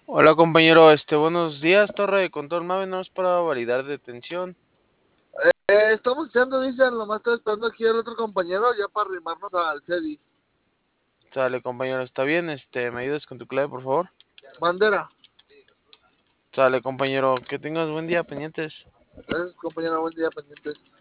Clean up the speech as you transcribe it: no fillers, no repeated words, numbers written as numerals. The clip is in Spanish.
Hola compañero, buenos días, Torre de Control Mave, no es para validar detención. Estamos echando, dicen, nomás estoy esperando aquí al otro compañero ya para arrimarnos al CEDIS. Sale compañero, está bien, ¿me ayudas con tu clave, por favor? Bandera. Sale compañero, que tengas buen día, pendientes. Gracias, compañero. Buen día, pendientes.